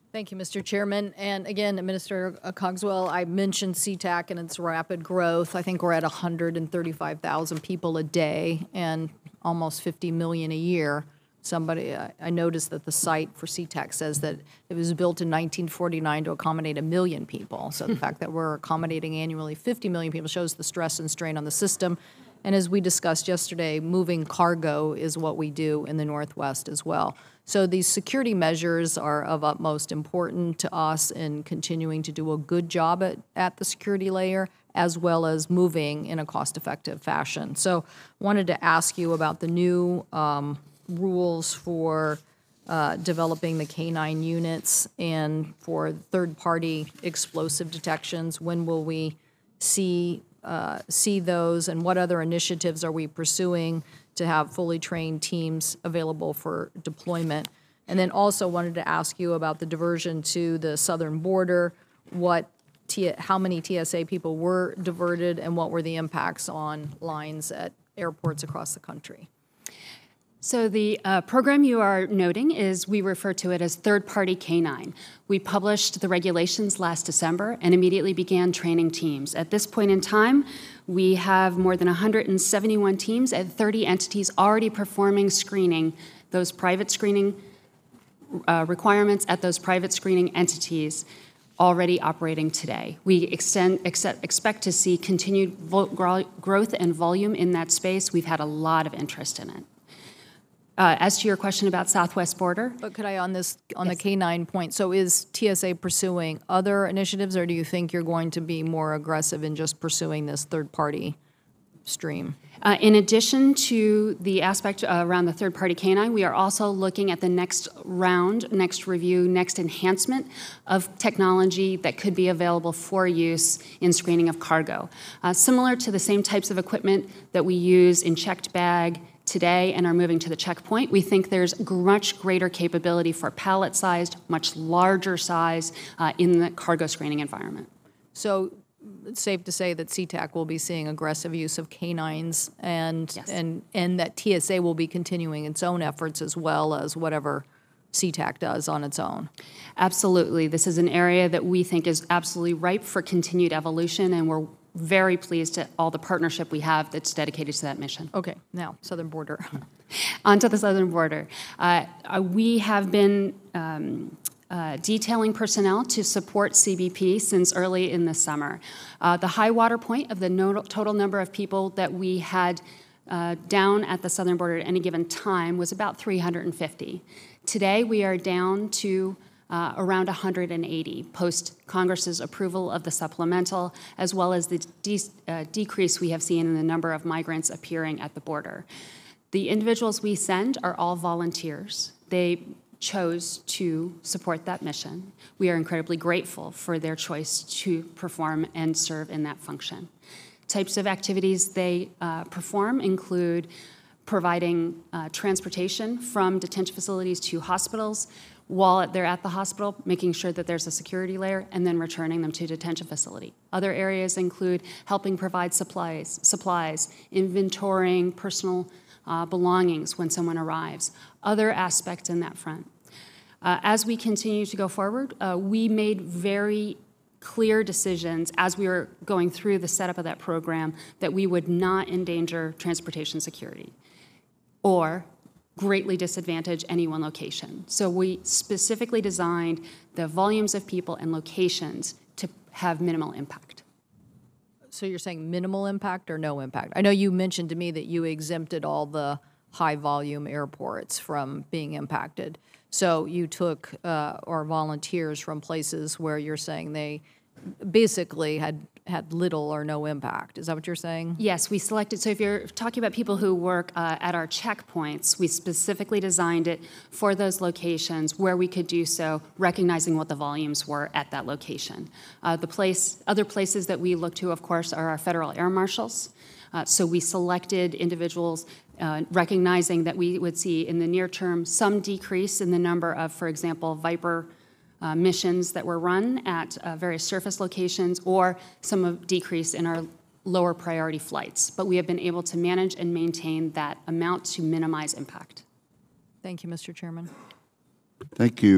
Thank you, Mr. Chairman. And again, Minister Cogswell, I mentioned SeaTac and its rapid growth. I think we're at 135,000 people a day and almost 50 million a year. I noticed that the site for SeaTac says that it was built in 1949 to accommodate 1 million people. So the fact that we're accommodating annually 50 million people shows the stress and strain on the system. And as we discussed yesterday, moving cargo is what we do in the Northwest as well. So these security measures are of utmost importance to us in continuing to do a good job at the security layer, as well as moving in a cost-effective fashion. So wanted to ask you about the new rules for developing the K-9 units and for third-party explosive detections. When will we see those, and what other initiatives are we pursuing to have fully trained teams available for deployment? And then also wanted to ask you about the diversion to the southern border, how many TSA people were diverted, and what were the impacts on lines at airports across the country? So the program you are noting we refer to it as third-party K-9. We published the regulations last December and immediately began training teams. At this point in time, we have more than 171 teams at 30 entities already performing screening, those private screening requirements at those private screening entities already operating today. We expect to see continued growth and volume in that space. We've had a lot of interest in it. As to your question about Southwest border. But could I, on the K-9 point, so is TSA pursuing other initiatives, or do you think you're going to be more aggressive in just pursuing this third-party stream? In addition to the aspect around the third-party K-9, we are also looking at the next round, next review, next enhancement of technology that could be available for use in screening of cargo. Similar to the same types of equipment that we use in checked bag today and are moving to the checkpoint, we think there's much greater capability for pallet-sized, much larger size in the cargo screening environment. So it's safe to say that SeaTac will be seeing aggressive use of K-9s and, yes, and that TSA will be continuing its own efforts as well as whatever SeaTac does on its own. Absolutely. This is an area that we think is absolutely ripe for continued evolution, and we're very pleased at all the partnership we have that's dedicated to that mission. Okay, now, southern border. On to the southern border. We have been detailing personnel to support CBP since early in the summer. The high water point of the total number of people that we had down at the southern border at any given time was about 350. Today, we are down to around 180 post Congress's approval of the supplemental, as well as the decrease we have seen in the number of migrants appearing at the border. The individuals we send are all volunteers. They chose to support that mission. We are incredibly grateful for their choice to perform and serve in that function. Types of activities they perform include providing transportation from detention facilities to hospitals, while they're at the hospital, making sure that there's a security layer, and then returning them to detention facility. Other areas include helping provide supplies, inventorying personal belongings when someone arrives, other aspects in that front. As we continue to go forward, we made very clear decisions as we were going through the setup of that program that we would not endanger transportation security or greatly disadvantage any one location. So we specifically designed the volumes of people and locations to have minimal impact. So you're saying minimal impact or no impact? I know you mentioned to me that you exempted all the high-volume airports from being impacted. So you took or volunteers from places where you're saying they basically had little or no impact. Is that what you're saying? Yes, we selected, so if you're talking about people who work at our checkpoints, we specifically designed it for those locations where we could do so, recognizing what the volumes were at that location. Other places that we look to, of course, are our federal air marshals. So we selected individuals recognizing that we would see in the near term some decrease in the number of, for example, Viper missions that were run at various surface locations, or some decrease in our lower priority flights. But we have been able to manage and maintain that amount to minimize impact. Thank you, Mr. Chairman. Thank you.